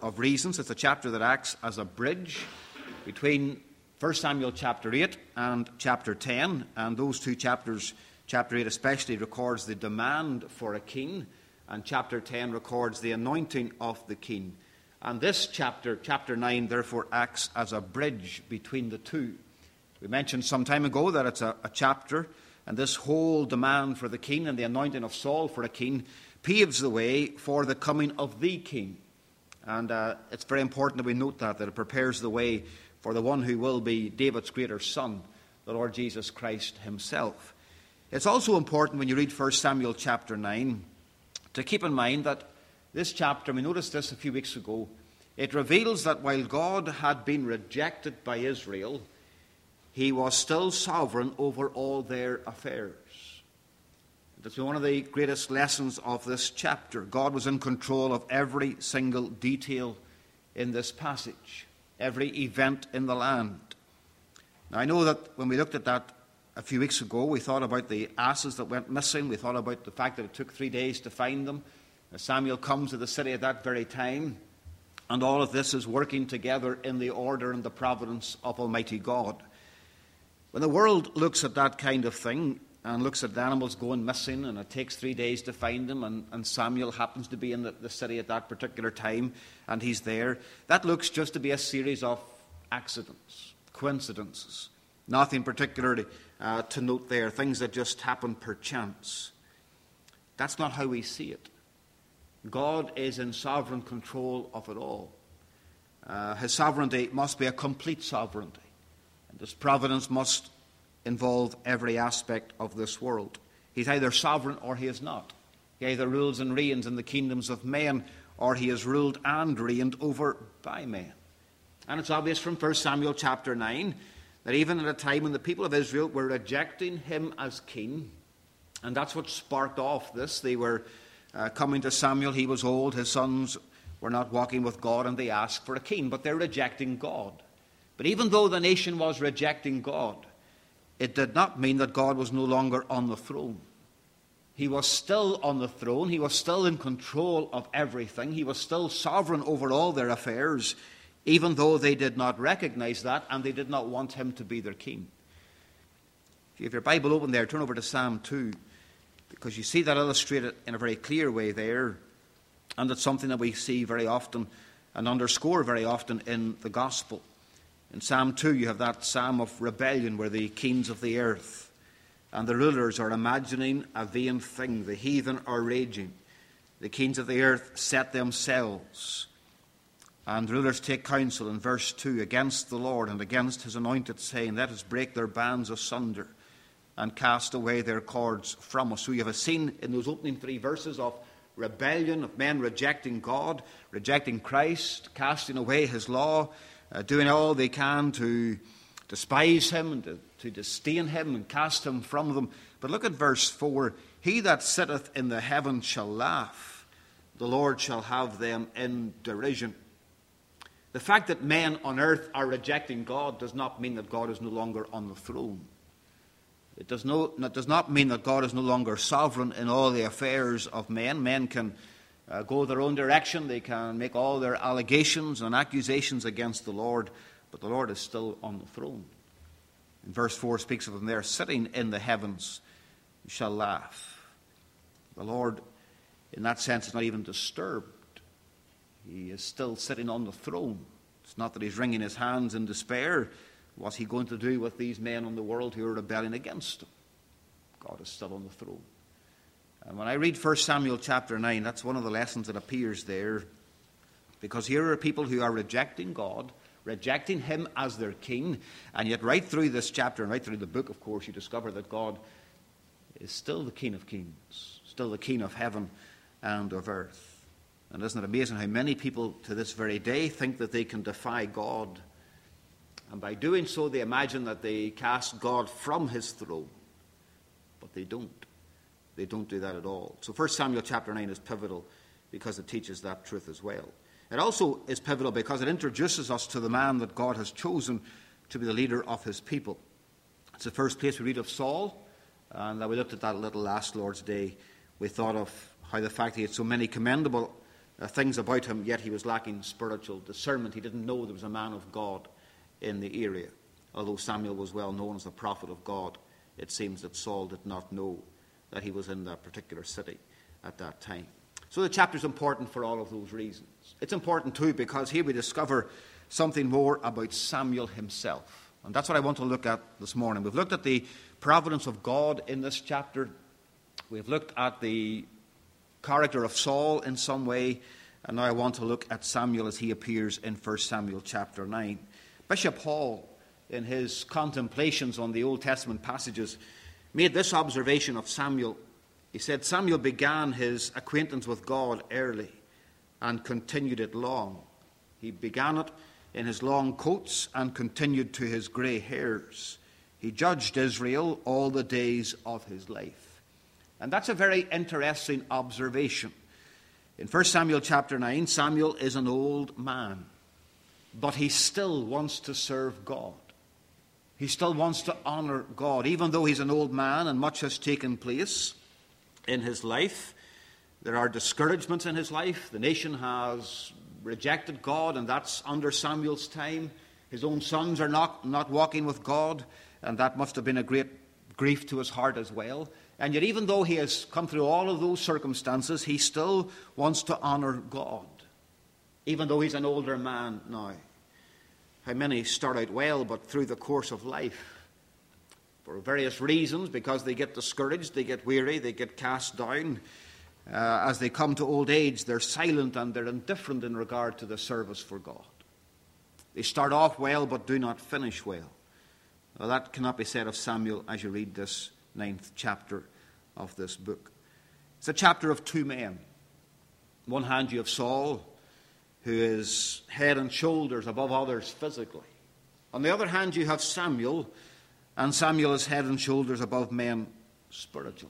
of reasons. It's a chapter that acts as a bridge between 1 Samuel chapter 8 and chapter 10. And those two chapters, chapter 8 especially, records the demand for a king, and chapter 10 records the anointing of the king. And this chapter, chapter 9, therefore acts as a bridge between the two. We mentioned some time ago that it's a chapter, and this whole demand for the king and the anointing of Saul for a king paves the way for the coming of the king. And it's very important that we note that it prepares the way for the one who will be David's greater son, the Lord Jesus Christ himself. It's also important when you read 1 Samuel chapter 9 to keep in mind that this chapter, we noticed this a few weeks ago, it reveals that while God had been rejected by Israel, he was still sovereign over all their affairs. That's one of the greatest lessons of this chapter. God was in control of every single detail in this passage, every event in the land. Now, I know that when we looked at that a few weeks ago, we thought about the asses that went missing. We thought about the fact that it took 3 days to find them. Samuel comes to the city at that very time, and all of this is working together in the order and the providence of Almighty God. When the world looks at that kind of thing and looks at the animals going missing, and it takes 3 days to find them, and Samuel happens to be in the city at that particular time, and he's there, that looks just to be a series of accidents, coincidences, nothing particularly to note there, things that just happen per chance. That's not how we see it. God is in sovereign control of it all. His sovereignty must be a complete sovereignty. And this providence must involve every aspect of this world. He's either sovereign or he is not. He either rules and reigns in the kingdoms of men, or he is ruled and reigned over by men. And it's obvious from 1 Samuel chapter 9 that even at a time when the people of Israel were rejecting him as king, and that's what sparked off this. They were coming to Samuel. He was old. His sons were not walking with God, and they asked for a king, but they're rejecting God. But even though the nation was rejecting God, it did not mean that God was no longer on the throne. He was still on the throne. He was still in control of everything. He was still sovereign over all their affairs, even though they did not recognize that and they did not want him to be their king. If you have your Bible open there, turn over to Psalm 2, because you see that illustrated in a very clear way there, and it's something that we see very often and underscore very often in the gospel. In Psalm 2, you have that psalm of rebellion where the kings of the earth and the rulers are imagining a vain thing. The heathen are raging. The kings of the earth set themselves. And rulers take counsel in verse 2 against the Lord and against his anointed, saying, let us break their bands asunder and cast away their cords from us. So you have a scene in those opening 3 verses of rebellion, of men rejecting God, rejecting Christ, casting away his law, doing all they can to despise him and to disdain him and cast him from them. But look at verse 4. He that sitteth in the heavens shall laugh. The Lord shall have them in derision. The fact that men on earth are rejecting God does not mean that God is no longer on the throne. It does not mean that God is no longer sovereign in all the affairs of men. Men can go their own direction. They can make all their allegations and accusations against the Lord, but the Lord is still on the throne. And verse 4 speaks of him there, sitting in the heavens, you shall laugh. The Lord, in that sense, is not even disturbed. He is still sitting on the throne. It's not that he's wringing his hands in despair. What's he going to do with these men in the world who are rebelling against him? God is still on the throne. And when I read 1 Samuel chapter 9, that's one of the lessons that appears there. Because here are people who are rejecting God, rejecting him as their king. And yet right through this chapter and right through the book, of course, you discover that God is still the King of kings, still the King of heaven and of earth. And isn't it amazing how many people to this very day think that they can defy God? And by doing so, they imagine that they cast God from his throne. But they don't. They don't do that at all. So 1 Samuel chapter 9 is pivotal because it teaches that truth as well. It also is pivotal because it introduces us to the man that God has chosen to be the leader of his people. It's the first place we read of Saul. And we looked at that a little last Lord's Day. We thought of how the fact he had so many commendable things about him, yet he was lacking spiritual discernment. He didn't know there was a man of God in the area. Although Samuel was well known as the prophet of God, it seems that Saul did not know that he was in that particular city at that time. So the chapter is important for all of those reasons. It's important too because here we discover something more about Samuel himself. And that's what I want to look at this morning. We've looked at the providence of God in this chapter. We've looked at the character of Saul in some way. And now I want to look at Samuel as he appears in 1 Samuel chapter 9. Bishop Hall, in his contemplations on the Old Testament passages, made this observation of Samuel. He said, Samuel began his acquaintance with God early and continued it long. He began it in his long coats and continued to his grey hairs. He judged Israel all the days of his life. And that's a very interesting observation. In 1 Samuel chapter 9, Samuel is an old man, but he still wants to serve God. He still wants to honor God, even though he's an old man and much has taken place in his life. There are discouragements in his life. The nation has rejected God, and that's under Samuel's time. His own sons are not walking with God, and that must have been a great grief to his heart as well. And yet, even though he has come through all of those circumstances, he still wants to honor God, even though he's an older man now. How many start out well, but through the course of life, for various reasons, because they get discouraged, they get weary, they get cast down, as they come to old age, they're silent and they're indifferent in regard to the service for God. They start off well, but do not finish well. Well, that cannot be said of Samuel as you read this 9th chapter of this book. It's a chapter of two men. On one hand, you have Saul, who is head and shoulders above others physically. On the other hand, you have Samuel, and Samuel is head and shoulders above men spiritually.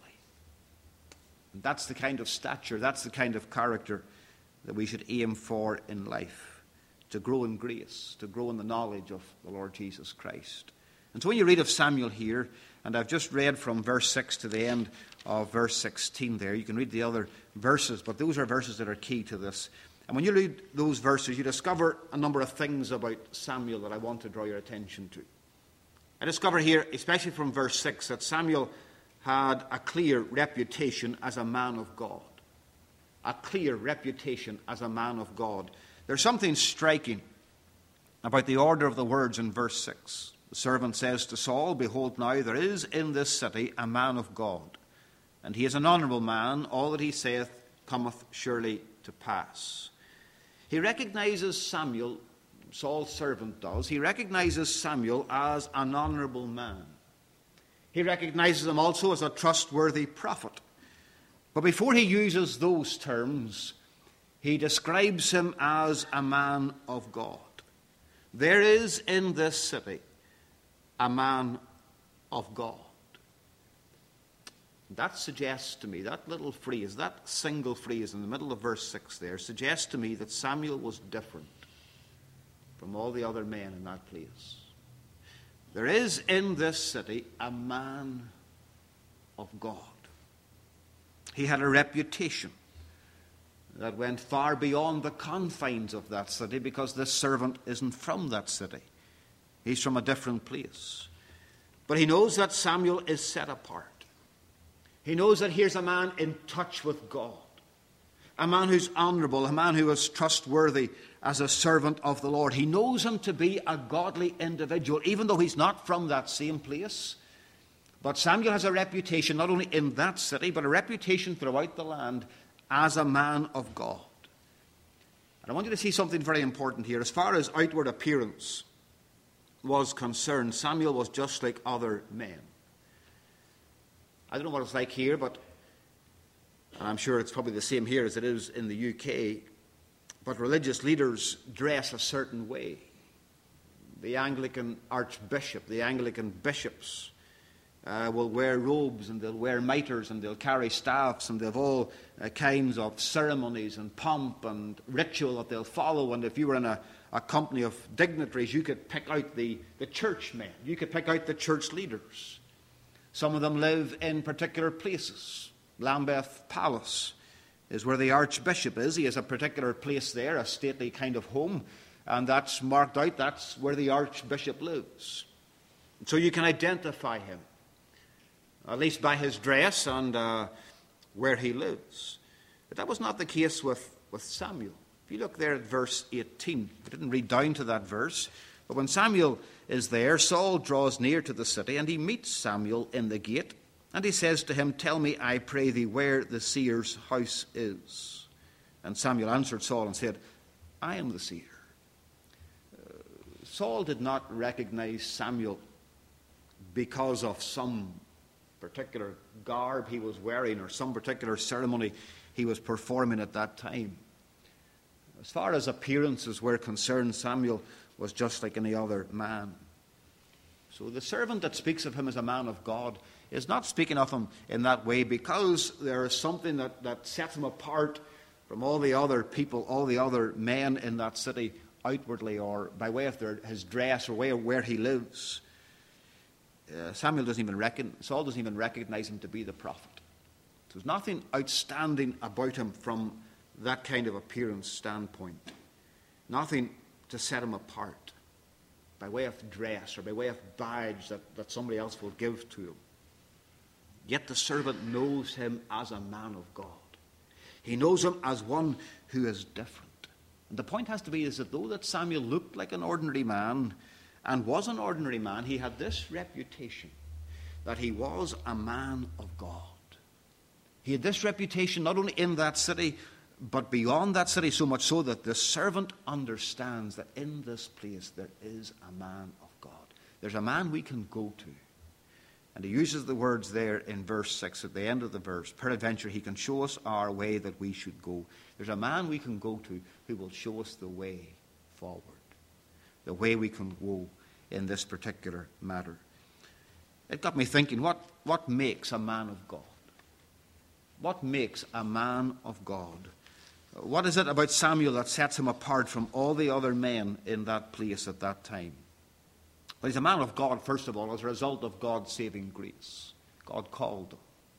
And that's the kind of stature, that's the kind of character that we should aim for in life, to grow in grace, to grow in the knowledge of the Lord Jesus Christ. And so when you read of Samuel here, and I've just read from verse 6 to the end of verse 16 there, you can read the other verses, but those are verses that are key to this. And when you read those verses, you discover a number of things about Samuel that I want to draw your attention to. I discover here, especially from verse 6, that Samuel had a clear reputation as a man of God. A clear reputation as a man of God. There's something striking about the order of the words in verse 6. The servant says to Saul, Behold now, there is in this city a man of God, and he is an honourable man. All that he saith cometh surely to pass. He recognizes Samuel, Saul's servant does, he recognizes Samuel as an honourable man. He recognizes him also as a trustworthy prophet. But before he uses those terms, he describes him as a man of God. There is in this city a man of God. That suggests to me, that little phrase, that single phrase in the middle of verse 6 there, suggests to me that Samuel was different from all the other men in that place. There is in this city a man of God. He had a reputation that went far beyond the confines of that city, because this servant isn't from that city. He's from a different place. But he knows that Samuel is set apart. He knows that here's a man in touch with God, a man who's honourable, a man who is trustworthy as a servant of the Lord. He knows him to be a godly individual, even though he's not from that same place. But Samuel has a reputation, not only in that city, but a reputation throughout the land as a man of God. And I want you to see something very important here. As far as outward appearance was concerned, Samuel was just like other men. I don't know what it's like here, but I'm sure it's probably the same here as it is in the UK. But religious leaders dress a certain way. The Anglican archbishop, the Anglican bishops will wear robes, and they'll wear mitres, and they'll carry staffs, and they'll have all kinds of ceremonies and pomp and ritual that they'll follow. And if you were in a company of dignitaries, you could pick out the churchmen. You could pick out the church leaders. Some of them live in particular places. Lambeth Palace is where the archbishop is. He has a particular place there, a stately kind of home, and that's marked out. That's where the archbishop lives. So you can identify him, at least by his dress and where he lives. But that was not the case with Samuel. If you look there at verse 18, I didn't read down to that verse, but when Samuel is there, Saul draws near to the city, and he meets Samuel in the gate, and he says to him, "Tell me, I pray thee, where the seer's house is." And Samuel answered Saul and said, "I am the seer." Saul did not recognize Samuel because of some particular garb he was wearing or some particular ceremony he was performing at that time. As far as appearances were concerned, Samuel was just like any other man. So the servant that speaks of him as a man of God is not speaking of him in that way because there is something that sets him apart from all the other people, all the other men in that city outwardly or by way of his dress or way of where he lives. Saul doesn't even recognize him to be the prophet. There's nothing outstanding about him from that kind of appearance standpoint. Nothing to set him apart by way of dress or by way of badge that somebody else will give to him. Yet the servant knows him as a man of God. He knows him as one who is different. And the point has to be is that though that Samuel looked like an ordinary man and was an ordinary man, he had this reputation that he was a man of God. He had this reputation not only in that city, but beyond that city, so much so that the servant understands that in this place there is a man of God. There's a man we can go to. And he uses the words there in verse 6 at the end of the verse. Peradventure he can show us our way that we should go. There's a man we can go to who will show us the way forward. The way we can go in this particular matter. It got me thinking, what makes a man of God? What makes a man of God? What is it about Samuel that sets him apart from all the other men in that place at that time? Well, he's a man of God, first of all, as a result of God's saving grace. God called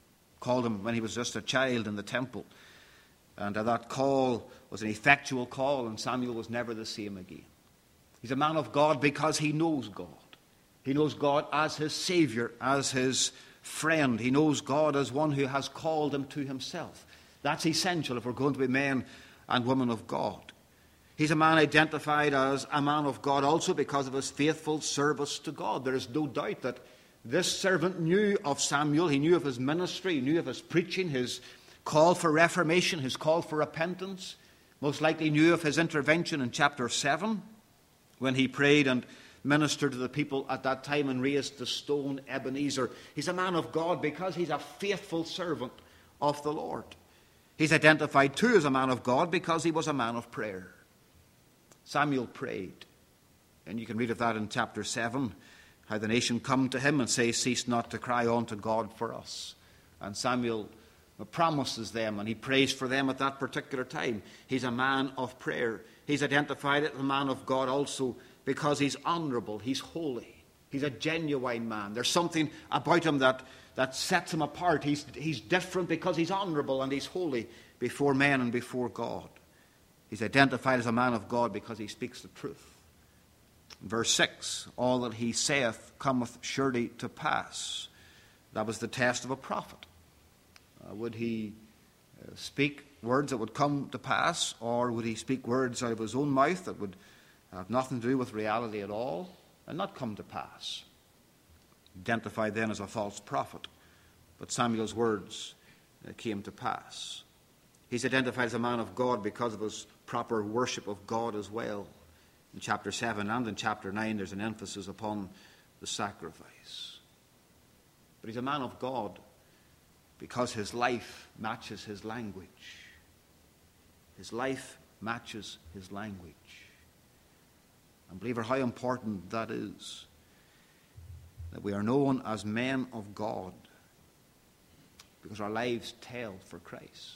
him when he was just a child in the temple. And that call was an effectual call, and Samuel was never the same again. He's a man of God because he knows God. He knows God as his Savior, as his friend. He knows God as one who has called him to himself. That's essential if we're going to be men and women of God. He's a man identified as a man of God also because of his faithful service to God. There is no doubt that this servant knew of Samuel. He knew of his ministry. He knew of his preaching, his call for reformation, his call for repentance. Most likely knew of his intervention in chapter 7 when he prayed and ministered to the people at that time and raised the stone Ebenezer. He's a man of God because he's a faithful servant of the Lord. He's identified too as a man of God because he was a man of prayer. Samuel prayed. And you can read of that in chapter 7, how the nation come to him and say, "Cease not to cry unto God for us." And Samuel promises them, and he prays for them at that particular time. He's a man of prayer. He's identified as a man of God also because he's honorable, he's holy, he's a genuine man. There's something about him that sets him apart. He's different because he's honorable and he's holy before men and before God. He's identified as a man of God because he speaks the truth. Verse 6, all that he saith cometh surely to pass. That was the test of a prophet. Would he speak words that would come to pass, or would he speak words out of his own mouth that would have nothing to do with reality at all and not come to pass? Identified then as a false prophet. But Samuel's words came to pass. He's identified as a man of God because of his proper worship of God as well. In chapter 7 and in chapter 9, there's an emphasis upon the sacrifice. But he's a man of God because his life matches his language. His life matches his language. And believer, how important that is. That we are known as men of God because our lives tell for Christ.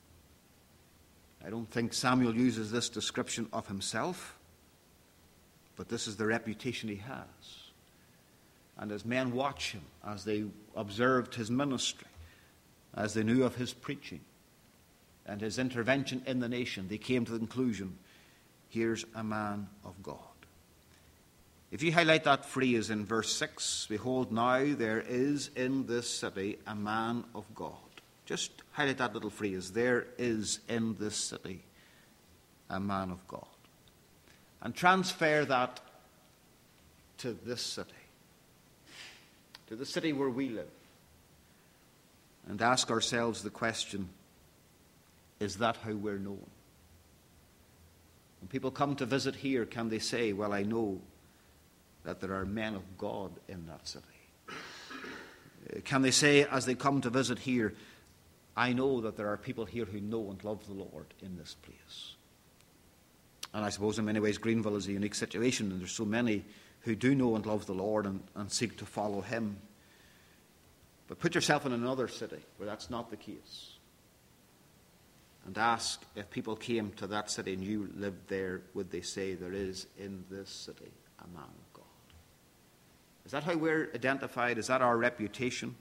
I don't think Samuel uses this description of himself, but this is the reputation he has. And as men watch him, as they observed his ministry, as they knew of his preaching, and his intervention in the nation, they came to the conclusion, here's a man of God. If you highlight that phrase in verse 6, behold, now there is in this city a man of God. Just highlight that little phrase, there is in this city a man of God. And transfer that to this city, to the city where we live, and ask ourselves the question, is that how we're known? When people come to visit here, can they say, well, I know that there are men of God in that city? Can they say, as they come to visit here, I know that there are people here who know and love the Lord in this place? And I suppose in many ways Greenville is a unique situation, and there's so many who do know and love the Lord and seek to follow him. But put yourself in another city where that's not the case, and ask, if people came to that city and you lived there, would they say, there is in this city a man of God? Is that how we're identified? Is that our reputation?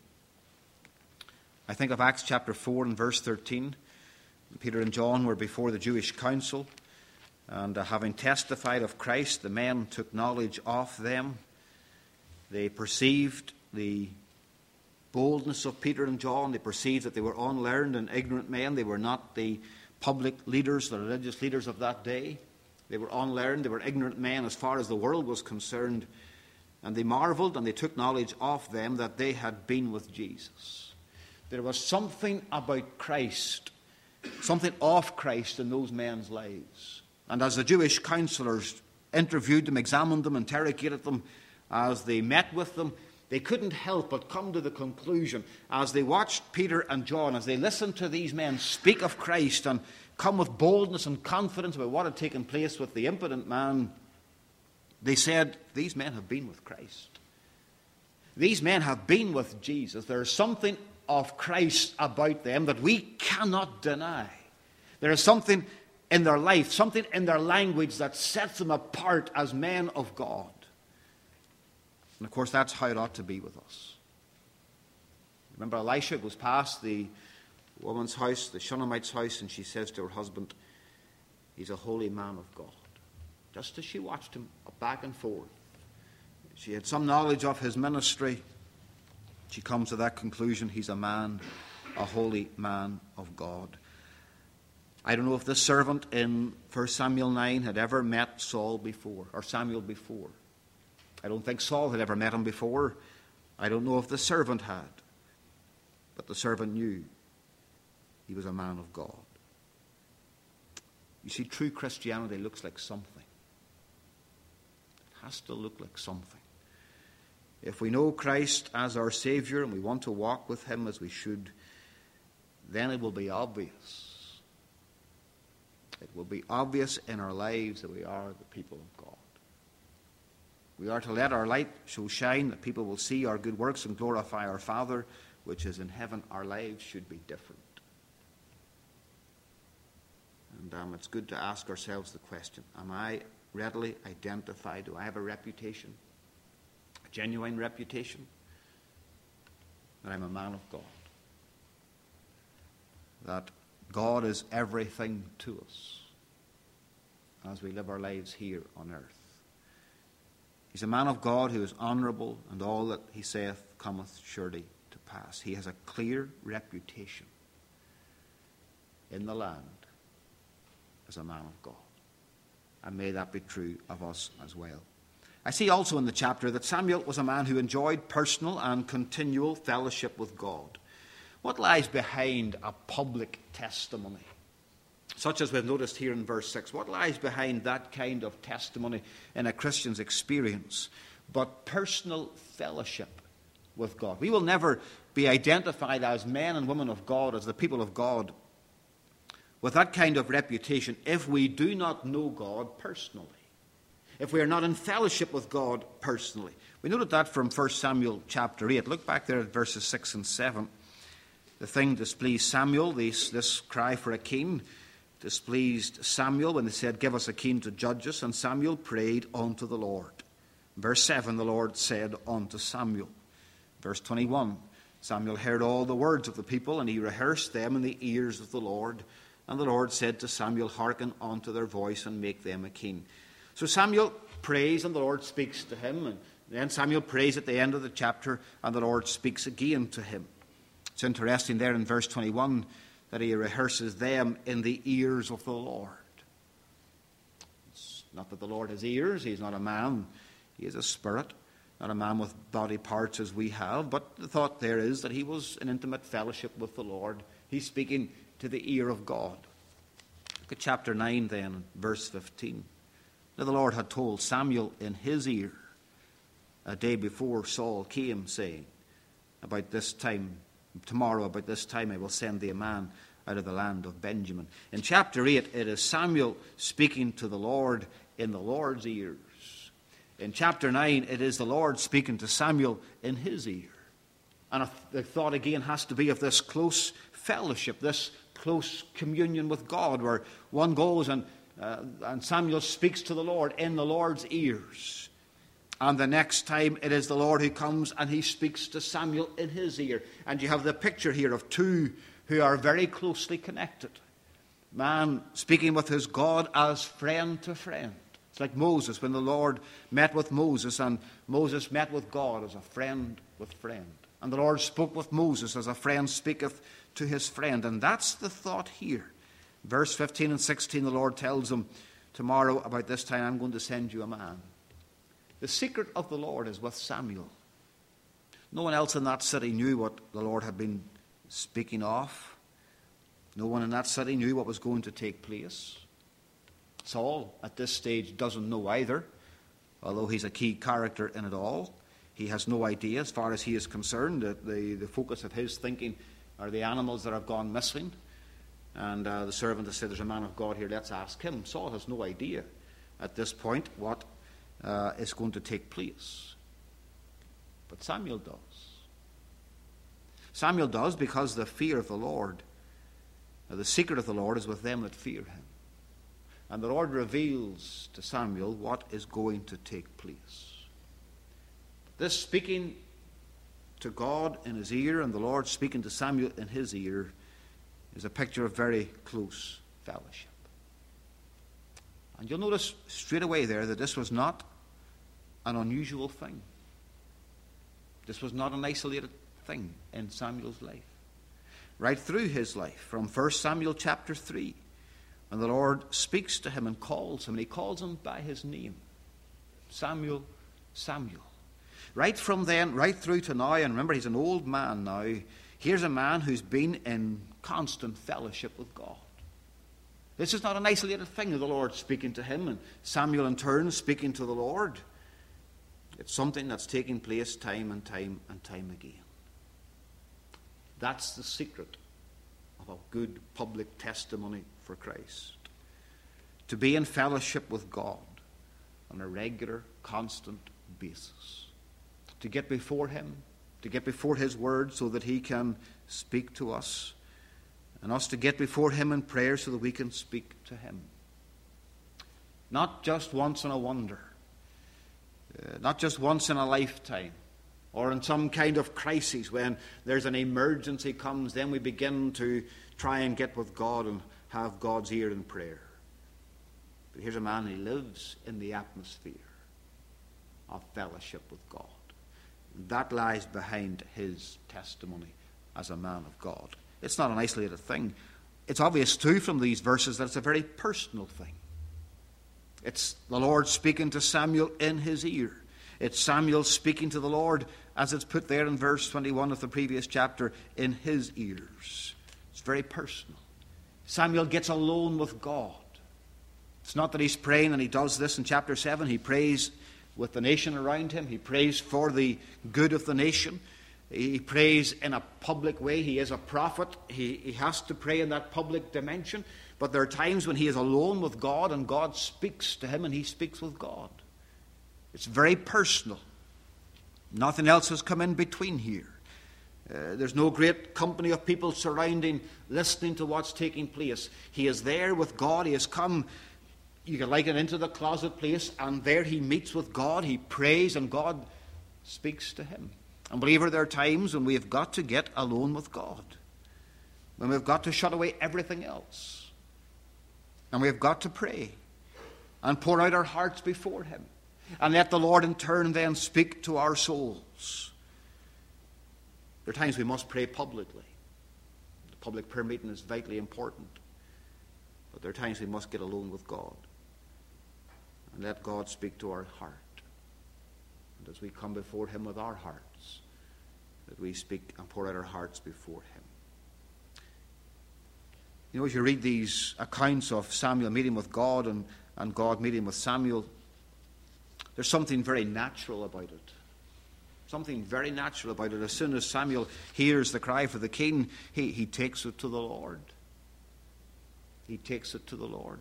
I think of Acts chapter 4 and verse 13. Peter and John were before the Jewish council, and having testified of Christ, the men took knowledge of them. They perceived the boldness of Peter and John. They perceived that they were unlearned and ignorant men. They were not the public leaders, the religious leaders of that day. They were unlearned. They were ignorant men as far as the world was concerned. And they marveled and they took knowledge of them that they had been with Jesus. There was something about Christ, something of Christ in those men's lives. And as the Jewish counselors interviewed them, examined them, interrogated them, as they met with them, they couldn't help but come to the conclusion, as they watched Peter and John, as they listened to these men speak of Christ and come with boldness and confidence about what had taken place with the impotent man, they said, these men have been with Christ. These men have been with Jesus. There is something of Christ about them that we cannot deny. There is something in their life, something in their language that sets them apart as men of God. And of course, that's how it ought to be with us. Remember, Elisha goes past the woman's house, the Shunammite's house, and she says to her husband, he's a holy man of God. Just as she watched him back and forth, she had some knowledge of his ministry. She comes to that conclusion, he's a man, a holy man of God. I don't know if this servant in 1 Samuel 9 had ever met Saul before, or Samuel before. I don't think Saul had ever met him before. I don't know if the servant had. But the servant knew he was a man of God. You see, true Christianity looks like something. It has to look like something. If we know Christ as our Savior and we want to walk with him as we should, then it will be obvious. It will be obvious in our lives that we are the people of God. We are to let our light so shine that people will see our good works and glorify our Father, which is in heaven. Our lives should be different. And it's good to ask ourselves the question, am I readily identified? Do I have a reputation? A genuine reputation? That I'm a man of God. That God is everything to us as we live our lives here on earth. He's a man of God who is honourable, and all that he saith cometh surely to pass. He has a clear reputation in the land as a man of God. And may that be true of us as well. I see also in the chapter that Samuel was a man who enjoyed personal and continual fellowship with God. What lies behind a public testimony, such as we've noticed here in verse 6? What lies behind that kind of testimony in a Christian's experience but personal fellowship with God? We will never be identified as men and women of God, as the people of God, with that kind of reputation if we do not know God personally, if we are not in fellowship with God personally. We noted that from 1 Samuel chapter 8. Look back there at verses 6 and 7. The thing displeased Samuel, this cry for a king displeased Samuel when they said, give us a king to judge us. And Samuel prayed unto the Lord. Verse 7, the Lord said unto Samuel. Verse 21, Samuel heard all the words of the people, and he rehearsed them in the ears of the Lord. And the Lord said to Samuel, hearken unto their voice and make them a king. So Samuel prays and the Lord speaks to him. And then Samuel prays at the end of the chapter and the Lord speaks again to him. It's interesting there in verse 21 that he rehearses them in the ears of the Lord. It's not that the Lord has ears. He's not a man. He is a spirit, not a man with body parts as we have. But the thought there is that he was in intimate fellowship with the Lord. He's speaking to the ear of God. Look at chapter 9 then, verse 15. Now the Lord had told Samuel in his ear a day before Saul came, saying, tomorrow about this time I will send thee a man out of the land of Benjamin. In chapter 8, it is Samuel speaking to the Lord in the Lord's ears. In chapter 9, it is the Lord speaking to Samuel in his ear. And the thought again has to be of this close fellowship, this close communion with God, where one goes and Samuel speaks to the Lord in the Lord's ears. And the next time it is the Lord who comes and he speaks to Samuel in his ear. And you have the picture here of two who are very closely connected. Man speaking with his God as friend to friend. It's like Moses when the Lord met with Moses and Moses met with God as a friend with friend. And the Lord spoke with Moses as a friend speaketh to his friend. And that's the thought here. Verse 15 and 16, the Lord tells him, tomorrow about this time I'm going to send you a man. The secret of the Lord is with Samuel. No one else in that city knew what the Lord had been speaking of. No one in that city knew what was going to take place. Saul, at this stage, doesn't know either, although he's a key character in it all. He has no idea, as far as he is concerned, that the focus of his thinking are the animals that have gone missing. And the servant has said, there's a man of God here, let's ask him. Saul has no idea at this point what is going to take place. But Samuel does. Samuel does because the fear of the Lord, the secret of the Lord is with them that fear him. And the Lord reveals to Samuel what is going to take place. This speaking to God in his ear and the Lord speaking to Samuel in his ear is a picture of very close fellowship. And you'll notice straight away there that this was not an unusual thing. This was not an isolated thing in Samuel's life. Right through his life, from 1 Samuel chapter 3, when the Lord speaks to him and calls him, and he calls him by his name, Samuel, Samuel. Right from then, right through to now, and remember he's an old man now, here's a man who's been in constant fellowship with God. This is not an isolated thing of the Lord speaking to him and Samuel in turn speaking to the Lord. It's something that's taking place time and time and time again. That's the secret of a good public testimony for Christ. To be in fellowship with God on a regular, constant basis. To get before him, to get before his word so that he can speak to us. And us to get before him in prayer so that we can speak to him. Not just once in a wonder. Not just once in a lifetime. Or in some kind of crisis when there's an emergency comes, then we begin to try and get with God and have God's ear in prayer. But here's a man who lives in the atmosphere of fellowship with God. That lies behind his testimony as a man of God. It's not an isolated thing. It's obvious too from these verses that it's a very personal thing. It's the Lord speaking to Samuel in his ear. It's Samuel speaking to the Lord, as it's put there in verse 21 of the previous chapter, in his ears. It's very personal. Samuel gets alone with God. It's not that he's praying, and he does this in chapter 7. He prays with the nation around him. He prays for the good of the nation. He prays in a public way. He is a prophet. He has to pray in that public dimension. But there are times when he is alone with God and God speaks to him and he speaks with God. It's very personal. Nothing else has come in between here. There's no great company of people surrounding, listening to what's taking place. He is there with God. He has come, you can liken it, into the closet place, and there he meets with God. He prays and God speaks to him. And believer, there are times when we have got to get alone with God. When we've got to shut away everything else. And we have got to pray and pour out our hearts before him. And let the Lord in turn then speak to our souls. There are times we must pray publicly. The public prayer meeting is vitally important. But there are times we must get alone with God and let God speak to our heart. And as we come before him with our hearts, that we speak and pour out our hearts before him. You know, as you read these accounts of Samuel meeting with God and God meeting with Samuel, there's something very natural about it. Something very natural about it. As soon as Samuel hears the cry for the king, he takes it to the Lord. He takes it to the Lord.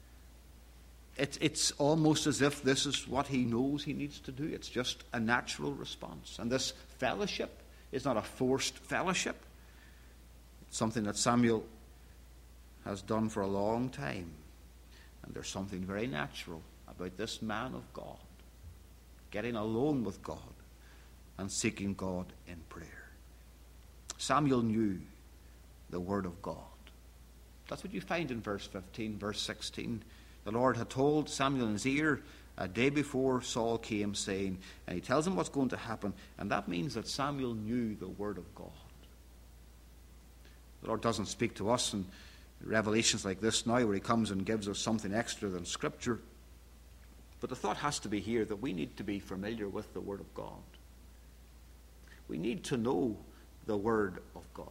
It's almost as if this is what he knows he needs to do. It's just a natural response. And this fellowship is not a forced fellowship. It's something that Samuel has done for a long time. And there's something very natural about this man of God getting alone with God and seeking God in prayer. Samuel knew the word of God. That's what you find in verse 15, verse 16. The Lord had told Samuel in his ear a day before Saul came, saying, and he tells him what's going to happen, and that means that Samuel knew the word of God. The Lord doesn't speak to us in revelations like this now, where he comes and gives us something extra than Scripture. But the thought has to be here that we need to be familiar with the word of God. We need to know the word of God.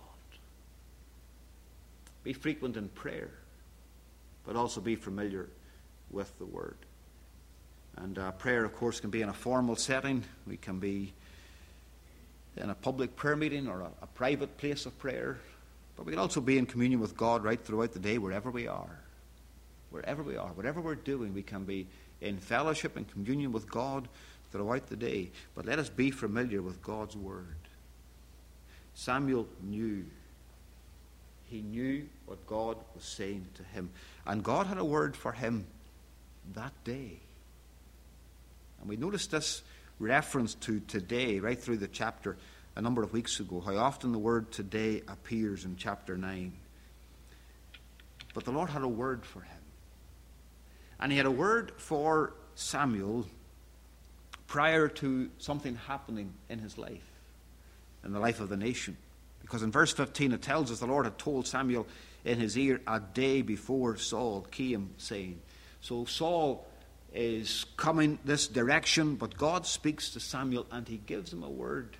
Be frequent in prayer, but also be familiar with the word. And prayer, of course, can be in a formal setting. We can be in a public prayer meeting or a private place of prayer. But we can also be in communion with God right throughout the day, wherever we are. Wherever we are, whatever we're doing, we can be in fellowship and communion with God throughout the day. But let us be familiar with God's word. Samuel knew. He knew what God was saying to him. And God had a word for him that day. And we noticed this reference to today right through the chapter a number of weeks ago, how often the word today appears in chapter 9. But the Lord had a word for him. And he had a word for Samuel prior to something happening in his life, in the life of the nation. Because in verse 15 it tells us the Lord had told Samuel in his ear a day before Saul came, saying. So Saul is coming this direction, but God speaks to Samuel and he gives him a word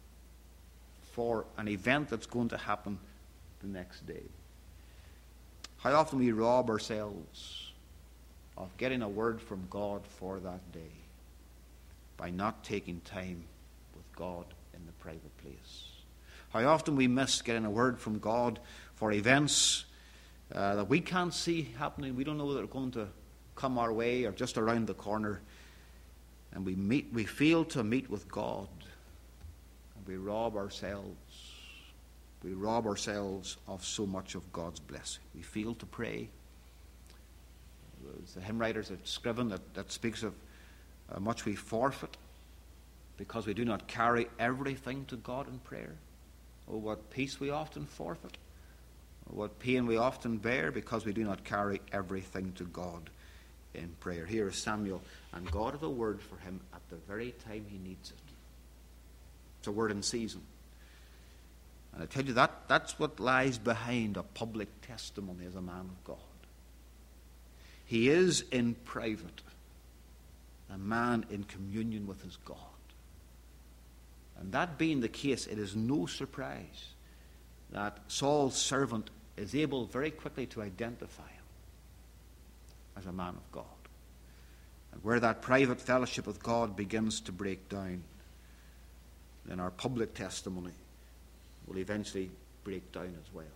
for an event that's going to happen the next day. How often we rob ourselves of getting a word from God for that day by not taking time with God in the private place. How often we miss getting a word from God for events that we can't see happening. We don't know that they're going to come our way or just around the corner. And we fail to meet with God. And we rob ourselves. We rob ourselves of so much of God's blessing. We fail to pray. There's the hymn writers at Scriven that speaks of how much we forfeit because we do not carry everything to God in prayer. Oh, what peace we often forfeit. Oh, what pain we often bear because we do not carry everything to God in prayer. Here is Samuel, and God had a word for him at the very time he needs it. It's a word in season. And I tell you, that's what lies behind a public testimony as a man of God. He is in private a man in communion with his God. And that being the case, it is no surprise that Saul's servant is able very quickly to identify him as a man of God. And where that private fellowship with God begins to break down, then our public testimony will eventually break down as well.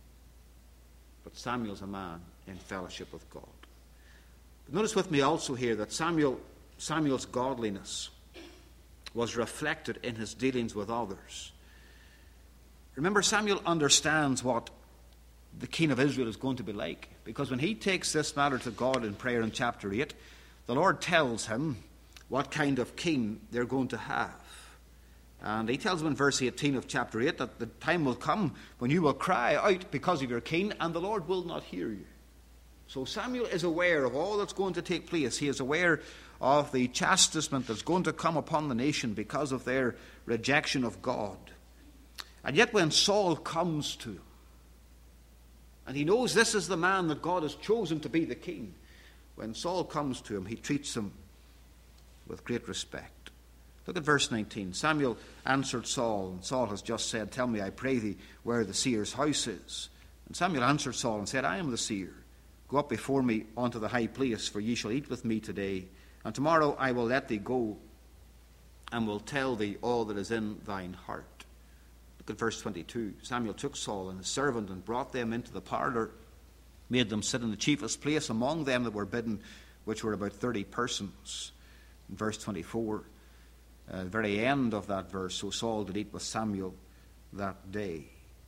But Samuel's a man in fellowship with God. But notice with me also here that Samuel's godliness was reflected in his dealings with others. Remember, Samuel understands what the king of Israel is going to be like, because when he takes this matter to God in prayer in chapter 8, the Lord tells him what kind of king they're going to have. And he tells him in verse 18 of chapter 8 that the time will come when you will cry out because of your king, and the Lord will not hear you. So Samuel is aware of all that's going to take place. He is aware of the chastisement that's going to come upon the nation because of their rejection of God. And yet when Saul comes to him, and he knows this is the man that God has chosen to be the king, when Saul comes to him, he treats him with great respect. Look at verse 19. Samuel answered Saul, and Saul has just said, "Tell me, I pray thee, where the seer's house is." And Samuel answered Saul and said, "I am the seer. Go up before me unto the high place, for ye shall eat with me today. And tomorrow I will let thee go, and will tell thee all that is in thine heart." Look at verse 22. Samuel took Saul and his servant and brought them into the parlour, made them sit in the chiefest place among them that were bidden, which were about 30 persons. In verse 24, the very end of that verse, so Saul did eat with Samuel that day.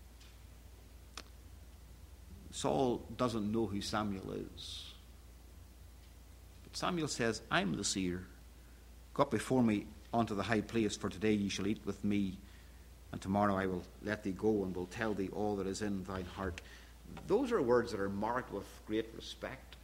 Saul doesn't know who Samuel is. But Samuel says, "I'm the seer. Go up before me unto the high place, for today ye shall eat with me, and tomorrow I will let thee go, and will tell thee all that is in thine heart." Those are words that are marked with great respect.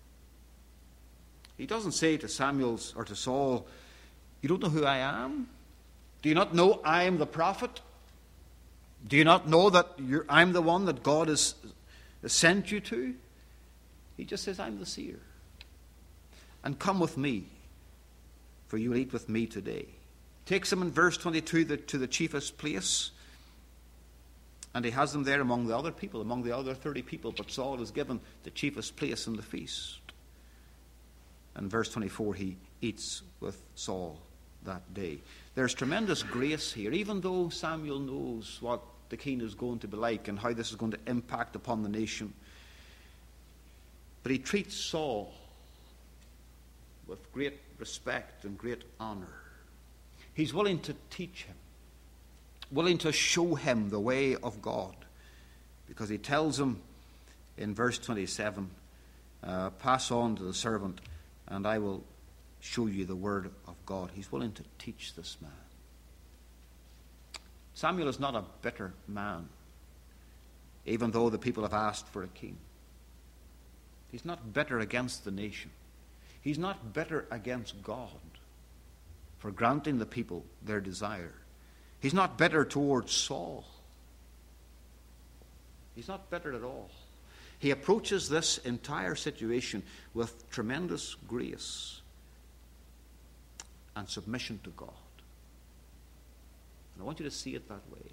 He doesn't say to Samuel or to Saul, "You don't know who I am? Do you not know I am the prophet? Do you not know that I'm the one that God has sent you to?" He just says, "I'm the seer. And come with me, for you will eat with me today." Takes them in verse 22 to the chiefest place, and he has them there among the other people, among the other 30 people, but Saul is given the chiefest place in the feast. And verse 24, he eats with Saul that day. There's tremendous grace here, even though Samuel knows what the king is going to be like and how this is going to impact upon the nation. But he treats Saul with great respect and great honor. He's willing to teach him, willing to show him the way of God, because he tells him in verse 27, "Pass on to the servant, and I will show you the word of God." He's willing to teach this man. Samuel is not a bitter man, even though the people have asked for a king. He's not bitter against the nation. He's not bitter against God for granting the people their desire. He's not bitter towards Saul. He's not bitter at all. He approaches this entire situation with tremendous grace and submission to God. And I want you to see it that way.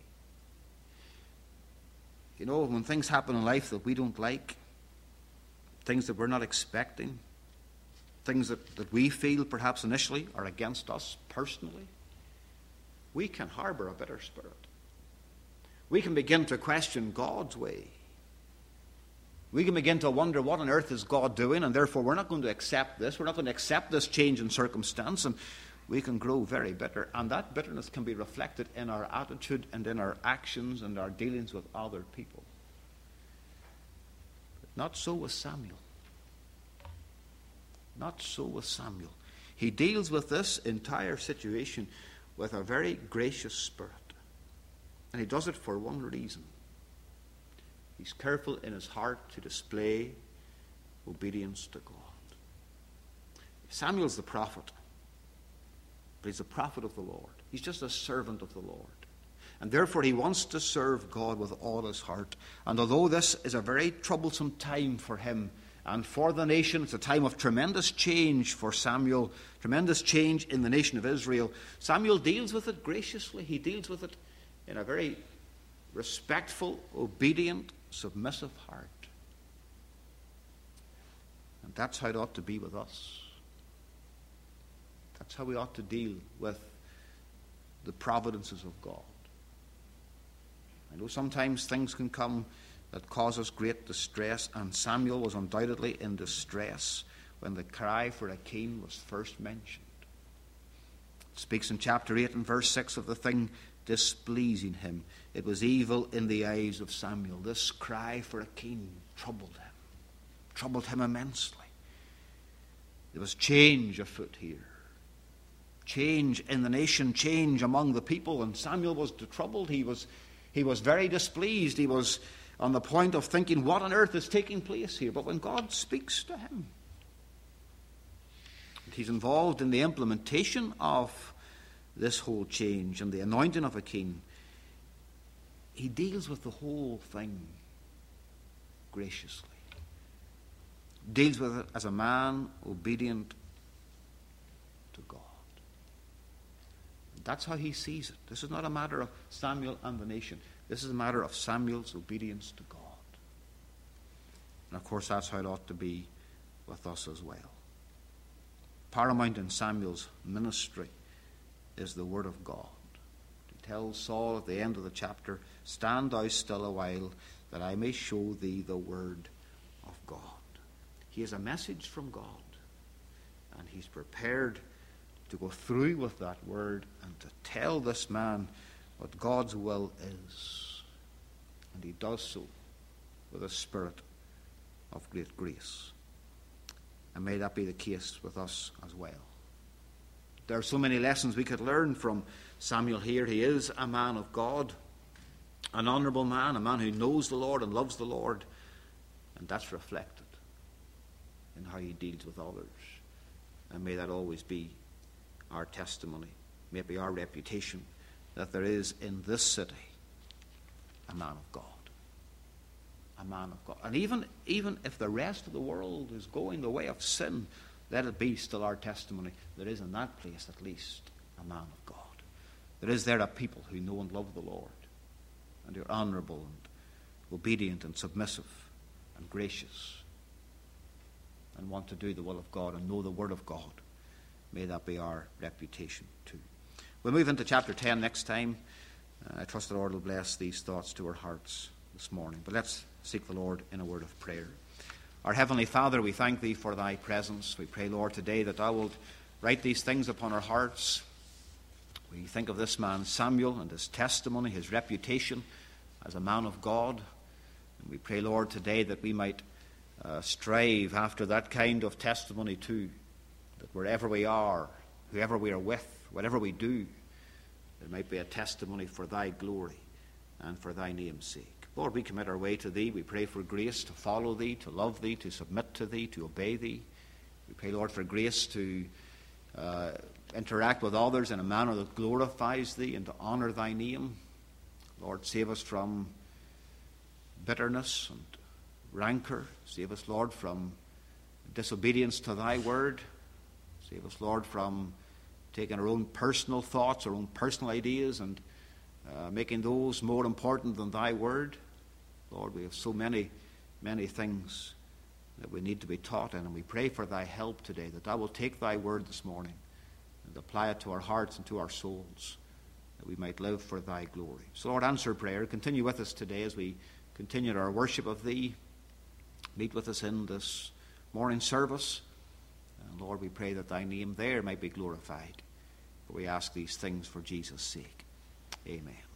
You know, when things happen in life that we don't like, things that we're not expecting, things that we feel perhaps initially are against us personally, we can harbor a bitter spirit. We can begin to question God's way. We can begin to wonder, what on earth is God doing? And therefore we're not going to accept this. We're not going to accept this change in circumstance. And we can grow very bitter. And that bitterness can be reflected in our attitude and in our actions and our dealings with other people. But not so with Samuel. Not so with Samuel. He deals with this entire situation with a very gracious spirit. And he does it for one reason. He's careful in his heart to display obedience to God. Samuel's the prophet, but he's a prophet of the Lord. He's just a servant of the Lord. And therefore he wants to serve God with all his heart. And although this is a very troublesome time for him and for the nation, it's a time of tremendous change for Samuel, tremendous change in the nation of Israel, Samuel deals with it graciously. He deals with it in a very respectful, obedient, submissive heart. And that's how it ought to be with us. That's how we ought to deal with the providences of God. I know sometimes things can come that cause us great distress, and Samuel was undoubtedly in distress when the cry for a king was first mentioned. It speaks in chapter 8 and verse 6 of the thing displeasing him. It was evil in the eyes of Samuel. This cry for a king troubled him immensely. There was change afoot here. Change in the nation, change among the people, and Samuel was troubled. He was very displeased. He was on the point of thinking, what on earth is taking place here? But when God speaks to him, he's involved in the implementation of this whole change and the anointing of a king. He deals with the whole thing graciously. Deals with it as a man obedient to God. That's how he sees it. This is not a matter of Samuel and the nation. This is a matter of Samuel's obedience to God. And of course, that's how it ought to be with us as well. Paramount in Samuel's ministry is the word of God. He tells Saul at the end of the chapter, "Stand thou still a while, that I may show thee the word of God." He has a message from God, and he's prepared to go through with that word and to tell this man what God's will is. And he does so with a spirit of great grace. And may that be the case with us as well. There are so many lessons we could learn from Samuel here. He is a man of God, an honourable man, a man who knows the Lord and loves the Lord. And that's reflected in how he deals with others. And may that always be our testimony. May it be our reputation that there is in this city a man of God. A man of God. And even if the rest of the world is going the way of sin, let it be still our testimony. There is in that place at least a man of God. There is there a people who know and love the Lord, and who are honourable and obedient and submissive and gracious and want to do the will of God and know the word of God. May that be our reputation too. We'll move into chapter 10 next time. I trust the Lord will bless these thoughts to our hearts this morning. But let's seek the Lord in a word of prayer. Our Heavenly Father, we thank Thee for Thy presence. We pray, Lord, today that Thou wilt write these things upon our hearts. We think of this man Samuel and his testimony, his reputation as a man of God. And we pray, Lord, today that we might strive after that kind of testimony too, that wherever we are, whoever we are with, whatever we do, there might be a testimony for Thy glory and for Thy name's sake. Lord, we commit our way to Thee. We pray for grace to follow Thee, to love Thee, to submit to Thee, to obey Thee. We pray, Lord, for grace to interact with others in a manner that glorifies Thee and to honour Thy name. Lord, save us from bitterness and rancour. Save us, Lord, from disobedience to Thy word. Save us, Lord, from taking our own personal thoughts, our own personal ideas, and making those more important than Thy word. Lord, we have so many, many things that we need to be taught in, and we pray for Thy help today, that Thou will take Thy word this morning and apply it to our hearts and to our souls, that we might live for Thy glory. So, Lord, answer prayer. Continue with us today as we continue our worship of Thee. Meet with us in this morning service. And Lord, we pray that Thy name there might be glorified. For we ask these things for Jesus' sake. Amen.